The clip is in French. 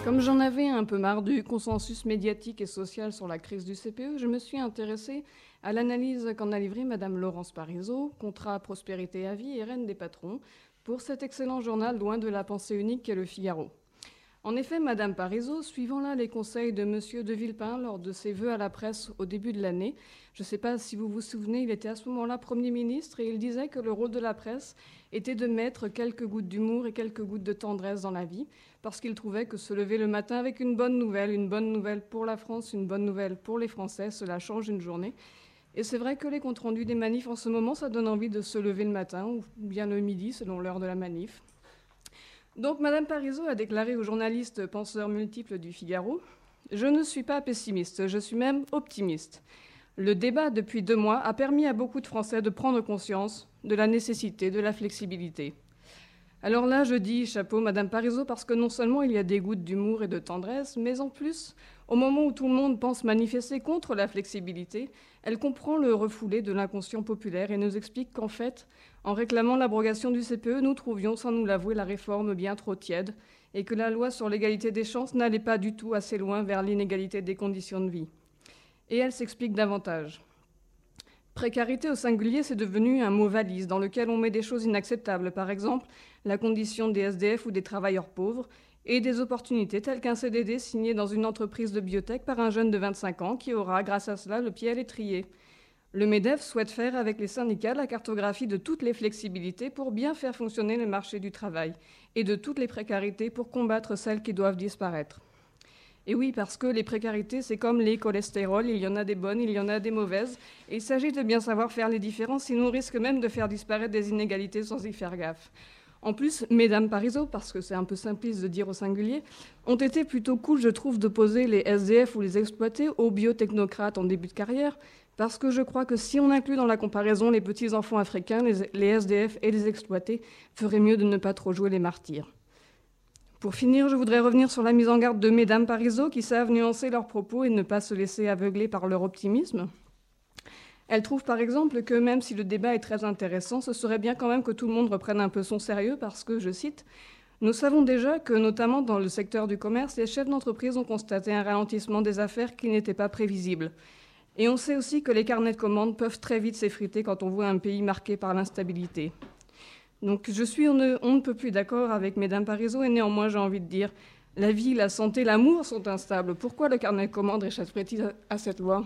Comme j'en avais un peu marre du consensus médiatique et social sur la crise du CPE, je me suis intéressée à l'analyse qu'en a livrée Madame Laurence Parisot, contrat prospérité à vie et reine des patrons, pour cet excellent journal loin de la pensée unique qu'est le Figaro. En effet, Madame Parisot, suivant là les conseils de Monsieur de Villepin lors de ses vœux à la presse au début de l'année, je ne sais pas si vous vous souvenez, il était à ce moment-là Premier ministre et il disait que le rôle de la presse était de mettre quelques gouttes d'humour et quelques gouttes de tendresse dans la vie, parce qu'il trouvait que se lever le matin avec une bonne nouvelle pour la France, une bonne nouvelle pour les Français, cela change une journée. Et c'est vrai que les comptes rendus des manifs en ce moment, ça donne envie de se lever le matin, ou bien le midi, selon l'heure de la manif. Donc Madame Parisot a déclaré aux journalistes penseurs multiples du Figaro « Je ne suis pas pessimiste, je suis même optimiste. Le débat depuis 2 mois a permis à beaucoup de Français de prendre conscience de la nécessité de la flexibilité. » Alors là, je dis chapeau Madame Parisot parce que non seulement il y a des gouttes d'humour et de tendresse, mais en plus, au moment où tout le monde pense manifester contre la flexibilité, elle comprend le refoulé de l'inconscient populaire et nous explique qu'en fait, en réclamant l'abrogation du CPE, nous trouvions, sans nous l'avouer, la réforme bien trop tiède et que la loi sur l'égalité des chances n'allait pas du tout assez loin vers l'inégalité des conditions de vie. Et elle s'explique davantage. Précarité au singulier, c'est devenu un mot valise dans lequel on met des choses inacceptables, par exemple la condition des SDF ou des travailleurs pauvres, et des opportunités telles qu'un CDD signé dans une entreprise de biotech par un jeune de 25 ans qui aura, grâce à cela, le pied à l'étrier. Le MEDEF souhaite faire avec les syndicats la cartographie de toutes les flexibilités pour bien faire fonctionner le marché du travail et de toutes les précarités pour combattre celles qui doivent disparaître. Et oui, parce que les précarités, c'est comme les cholestérols, il y en a des bonnes, il y en a des mauvaises, et il s'agit de bien savoir faire les différences, sinon on risque même de faire disparaître des inégalités sans y faire gaffe. En plus, Mesdames Parisot, parce que c'est un peu simpliste de dire au singulier, ont été plutôt cool, je trouve, d'opposer les SDF ou les exploités aux biotechnocrates en début de carrière, parce que je crois que si on inclut dans la comparaison les petits-enfants africains, les SDF et les exploités feraient mieux de ne pas trop jouer les martyrs. Pour finir, je voudrais revenir sur la mise en garde de Mesdames Parisot qui savent nuancer leurs propos et ne pas se laisser aveugler par leur optimisme. Elle trouve par exemple que même si le débat est très intéressant, ce serait bien quand même que tout le monde reprenne un peu son sérieux parce que, je cite, « Nous savons déjà que, notamment dans le secteur du commerce, les chefs d'entreprise ont constaté un ralentissement des affaires qui n'était pas prévisible. Et on sait aussi que les carnets de commandes peuvent très vite s'effriter quand on voit un pays marqué par l'instabilité. » Donc je suis on ne peut plus d'accord avec Mesdames Parisot et néanmoins j'ai envie de dire la vie, la santé, l'amour sont instables. Pourquoi le carnet de commandes échapperait-il à cette loi ?